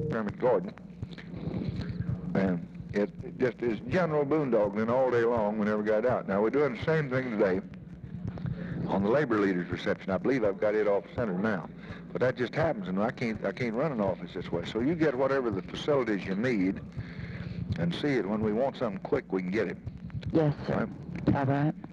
Kermit Gordon. And it just is general boondoggling all day long. We never got out. Now, we're doing the same thing today on the labor leaders reception. I believe I've got it off center now. But that just happens, and I can't run an office this way. So you get whatever the facilities you need, and see it when we want something quick, we can get it. Yes, sir. All right.